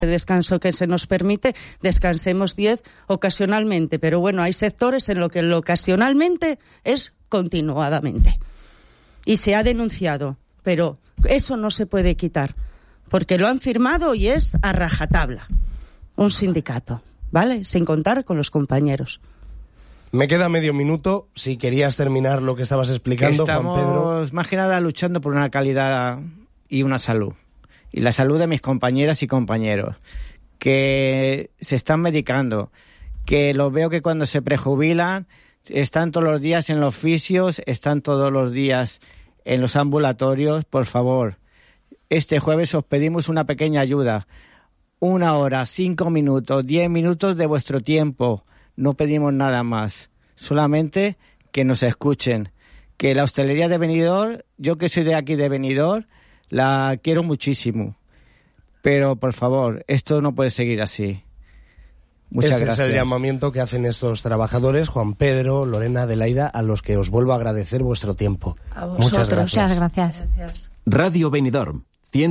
descanso que se nos permite, descansemos 10 ocasionalmente, pero bueno, hay sectores en los que lo ocasionalmente es continuadamente. Y se ha denunciado, pero eso no se puede quitar, porque lo han firmado y es a rajatabla. Un sindicato, ¿vale? Sin contar con los compañeros. Me queda medio minuto, si querías terminar lo que estabas explicando, Juan Pedro. Estamos más que nada luchando por una calidad y una salud. Y la salud de mis compañeras y compañeros, que se están medicando, que los veo que cuando se prejubilan están todos los días en los fisios, están todos los días en los ambulatorios. Por favor, este jueves os pedimos una pequeña ayuda. 1 hora, 5 minutos, 10 minutos de vuestro tiempo. No pedimos nada más, solamente que nos escuchen. Que la hostelería de Benidorm, yo que soy de aquí de Benidorm, la quiero muchísimo, pero por favor, esto no puede seguir así. Muchas gracias. Este es el llamamiento que hacen estos trabajadores, Juan Pedro, Lorena, Adelaida, a los que os vuelvo a agradecer vuestro tiempo. A vosotros. Muchas gracias. Radio Benidorm,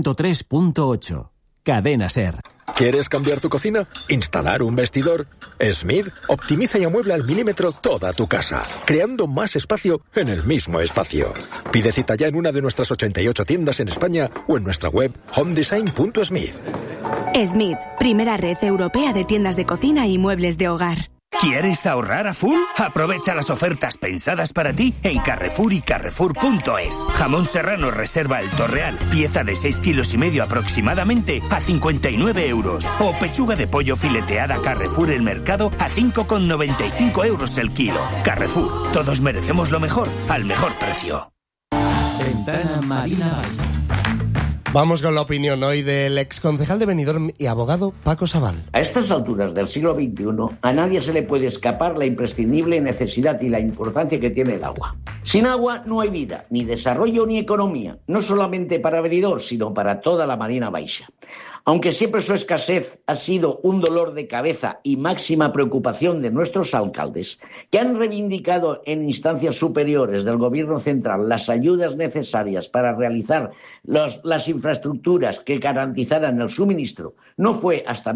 103.8, Cadena SER. ¿Quieres cambiar tu cocina? ¿Instalar un vestidor? Smith optimiza y amuebla al milímetro toda tu casa, creando más espacio en el mismo espacio. Pide cita ya en una de nuestras 88 tiendas en España o en nuestra web homedesign.smith. Smith, primera red europea de tiendas de cocina y muebles de hogar. ¿Quieres ahorrar a full? Aprovecha las ofertas pensadas para ti en Carrefour y Carrefour.es. Jamón serrano reserva El Torreal, pieza de 6,5 kilos aproximadamente, a 59 euros. O pechuga de pollo fileteada Carrefour El Mercado a 5,95 euros el kilo. Carrefour, todos merecemos lo mejor, al mejor precio. Ventana Marina Baixa. Vamos con la opinión hoy del exconcejal de Benidorm y abogado Paco Sabal. A estas alturas del siglo XXI, a nadie se le puede escapar la imprescindible necesidad y la importancia que tiene el agua. Sin agua no hay vida, ni desarrollo ni economía, no solamente para Benidorm, sino para toda la Marina Baixa. Aunque siempre su escasez ha sido un dolor de cabeza y máxima preocupación de nuestros alcaldes, que han reivindicado en instancias superiores del Gobierno central las ayudas necesarias para realizar las infraestructuras que garantizaran el suministro, no fue hasta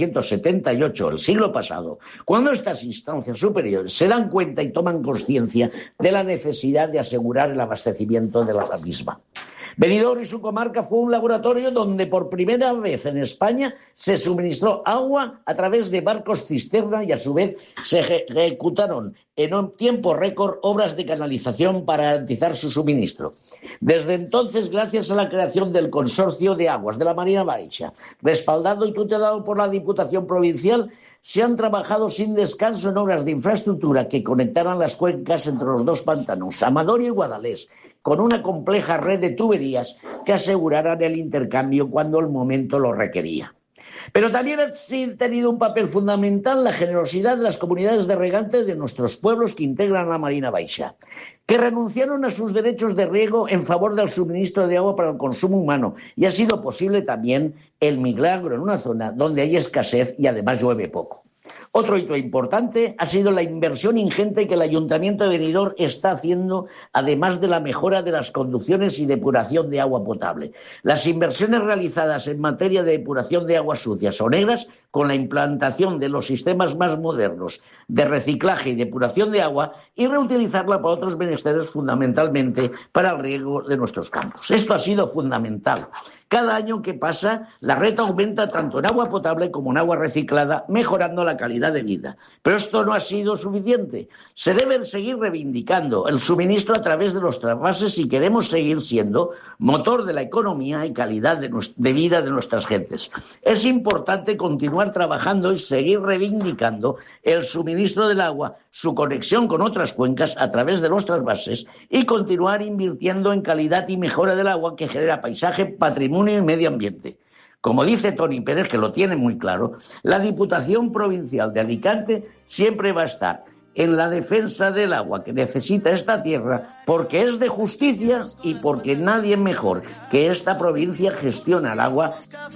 1978, el siglo pasado, cuando estas instancias superiores se dan cuenta y toman conciencia de la necesidad de asegurar el abastecimiento de la misma. Benidorm y su comarca fue un laboratorio donde por primera vez en España se suministró agua a través de barcos cisterna y a su vez se ejecutaron en un tiempo récord obras de canalización para garantizar su suministro. Desde entonces, gracias a la creación del Consorcio de Aguas de la Marina Baixa, respaldado y tutelado por la Diputación Provincial, se han trabajado sin descanso en obras de infraestructura que conectaran las cuencas entre los dos pantanos, Amador y Guadalés, con una compleja red de tuberías que aseguraran el intercambio cuando el momento lo requería. Pero también ha tenido un papel fundamental la generosidad de las comunidades de regantes de nuestros pueblos que integran la Marina Baixa, que renunciaron a sus derechos de riego en favor del suministro de agua para el consumo humano, y ha sido posible también el milagro en una zona donde hay escasez y además llueve poco. Otro hito importante ha sido la inversión ingente que el Ayuntamiento de Benidorm está haciendo, además de la mejora de las conducciones y depuración de agua potable. Las inversiones realizadas en materia de depuración de aguas sucias o negras, con la implantación de los sistemas más modernos de reciclaje y depuración de agua y reutilizarla para otros menesteres, fundamentalmente para el riego de nuestros campos. Esto ha sido fundamental. Cada año que pasa, la red aumenta tanto en agua potable como en agua reciclada, mejorando la calidad de vida. Pero esto no ha sido suficiente. Se debe seguir reivindicando el suministro a través de los trasvases si queremos seguir siendo motor de la economía y calidad de vida de nuestras gentes. Es importante continuar trabajando y seguir reivindicando el suministro del agua, su conexión con otras cuencas a través de los trasvases y continuar invirtiendo en calidad y mejora del agua que genera paisaje, patrimonio y medio ambiente. Como dice Toni Pérez, que lo tiene muy claro, la Diputación Provincial de Alicante siempre va a estar en la defensa del agua que necesita esta tierra, porque es de justicia y porque nadie mejor que esta provincia gestiona el agua.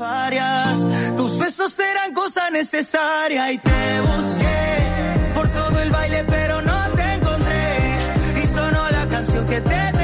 Tus besos eran cosa necesaria y te busqué por todo el baile, pero no te encontré, y sonó la canción que te